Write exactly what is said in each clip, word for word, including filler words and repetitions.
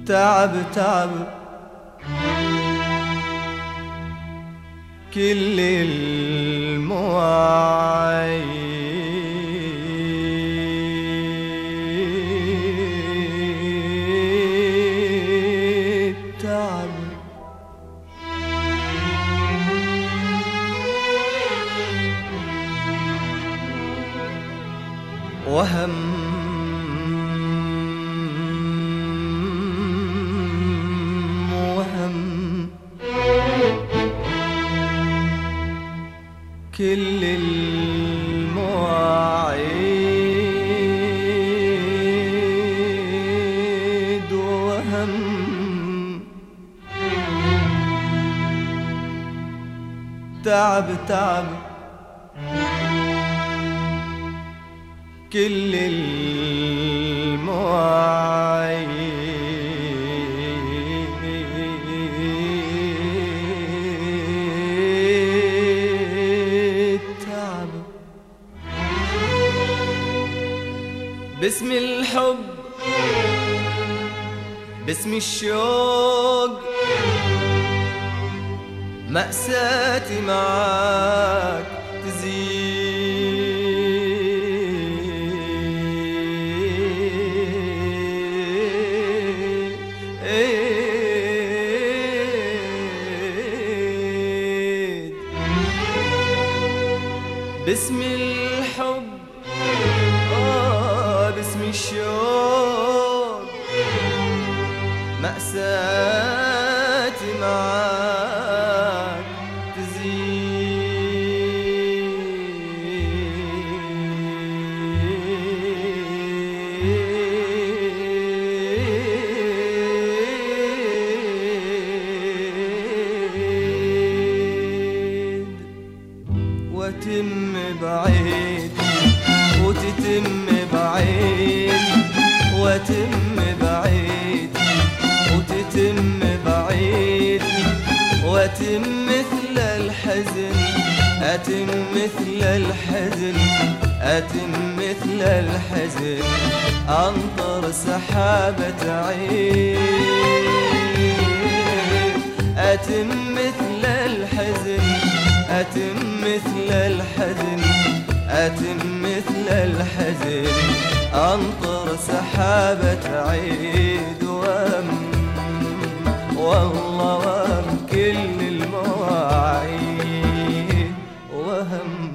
تعب تعب كل المواعيد تعب وهم كل المواعيد وهم تعب تعب كل المواعيد باسم الحب باسم الشوق مأساتي معاك تزيد باسم الحب باسم الشوق مأساتي معاك تزيد وتم بعيد وتتم بعيد وتم بعيد وتتم بعيد وتم مثل الحزن أتم مثل الحزن أتم مثل الحزن أنطر سحابة عيد أتم مثل الحزن أتم مثل الحزن أتم مثل الحزن أنطر سحابة عيد وهم والله وهم كل المواعيد وهم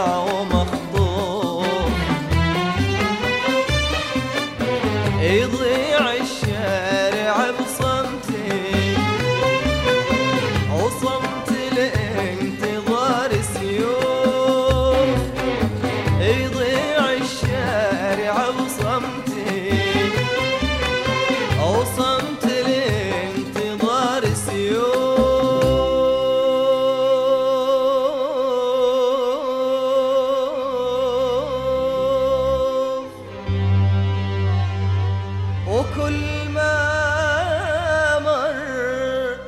شارع ومخطوف، يضيع الشارع بصمتي وصمت لانتظار سيوف، يضيع الشارع بصمتي وصمت لانتظار سيوف، وكل ما مر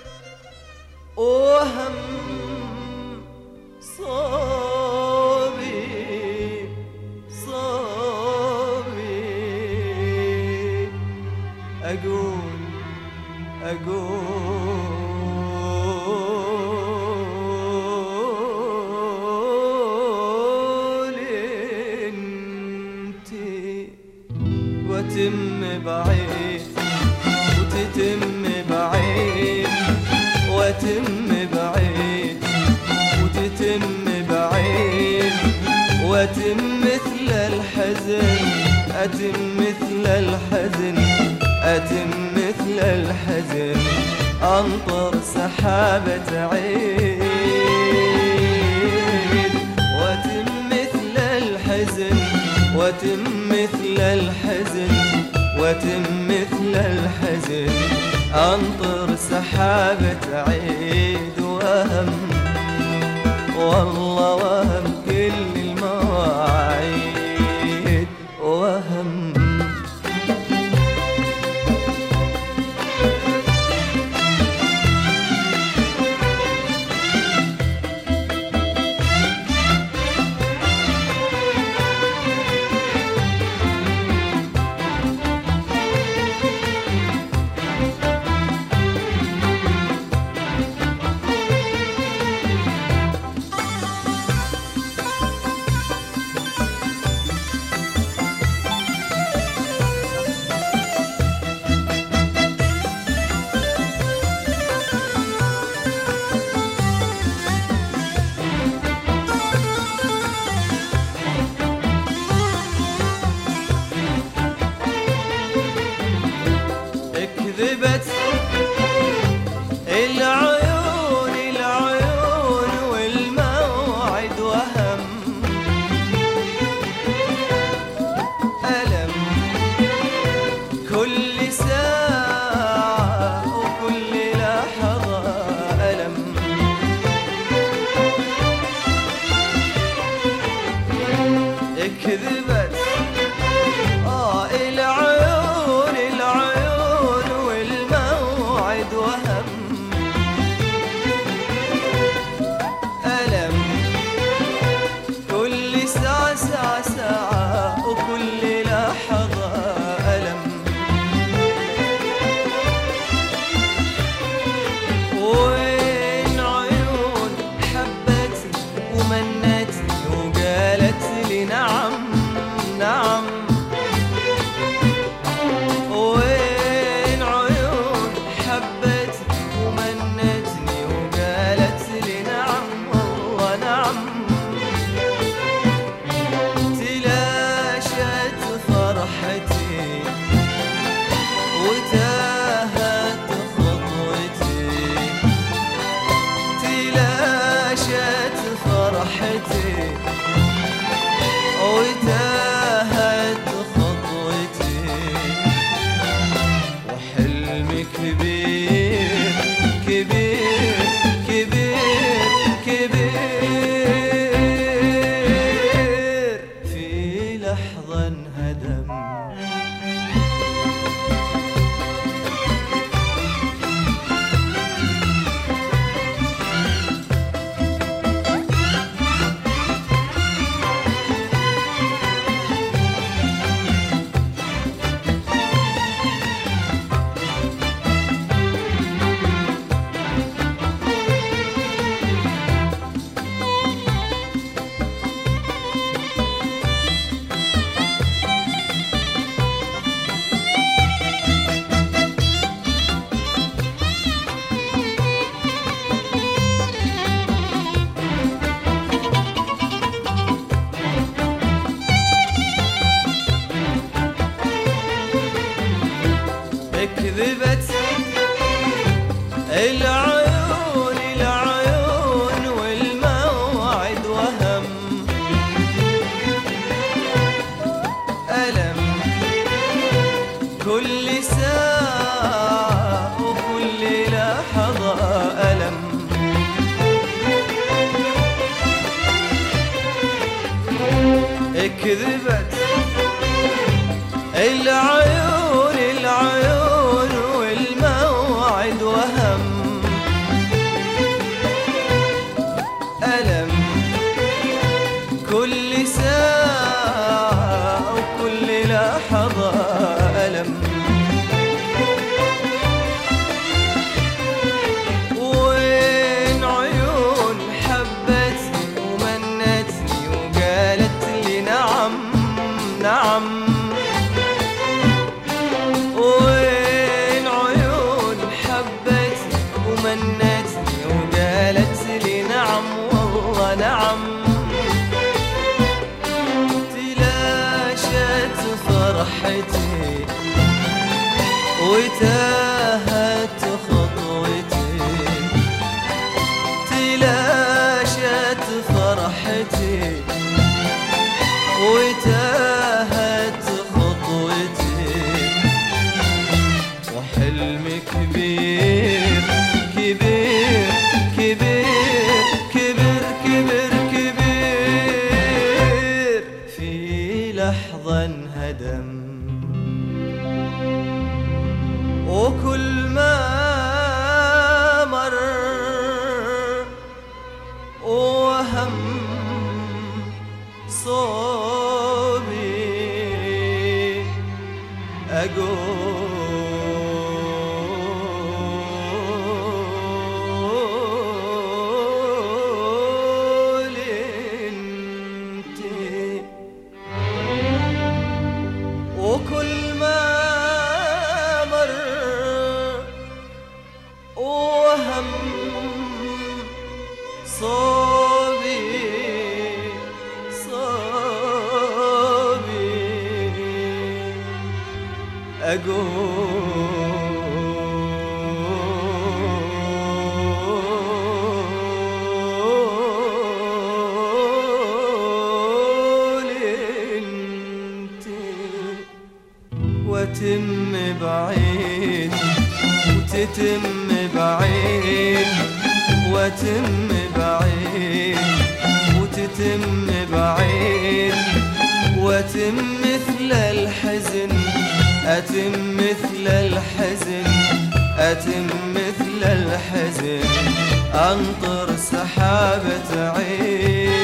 وهم صوبي صوبي أقول أقول انتي وتم بعيد وتتم بعيد، وتم بعيد وتتم بعيد، وتم مثل الحزن، أتم مثل الحزن، أتم مثل الحزن، أنطر سحابة عيد، وتم مثل الحزن، وتم مثل الحزن، وتم مثل الحزن، أنطر سحابة عيد، وهم والله وهم كل المواعيد، وهم كذبت العيون العيون والموعد وهم، ألم كل ساعة وكل لحظة ألم، كذبت آه العيون العيون والموعد وهم، ألم كل ساعة ساعة ساعة وكل لحظة ألم، وين عيون حبتني ومنتني وقالت لي نعم، كذبت العيون العيون والموعد وهم ألم كل ساعة وكل لحظة ألم وين عيون حبتني ومنتني وقالت لي نعم نعم وين عيون حبتني ومنتني وقالت لي نعم والله نعم تلاشت فرحتي وتاهت خطوتي تلاشت فرحتي وتاهت خطوتي وحلمي كبير كبير كبير كبير كبير كبير في لحظة انهدم وكل ما مر وهم صوبي أقول انتي وكل ما مر وهم صوبي صوبي أقول انتي وتم بعيد وتتم بعيد وتم بعيد وتتم بعيد وتم مثل الحزن أتم مثل الحزن أتم مثل الحزن أنطر سحابة عين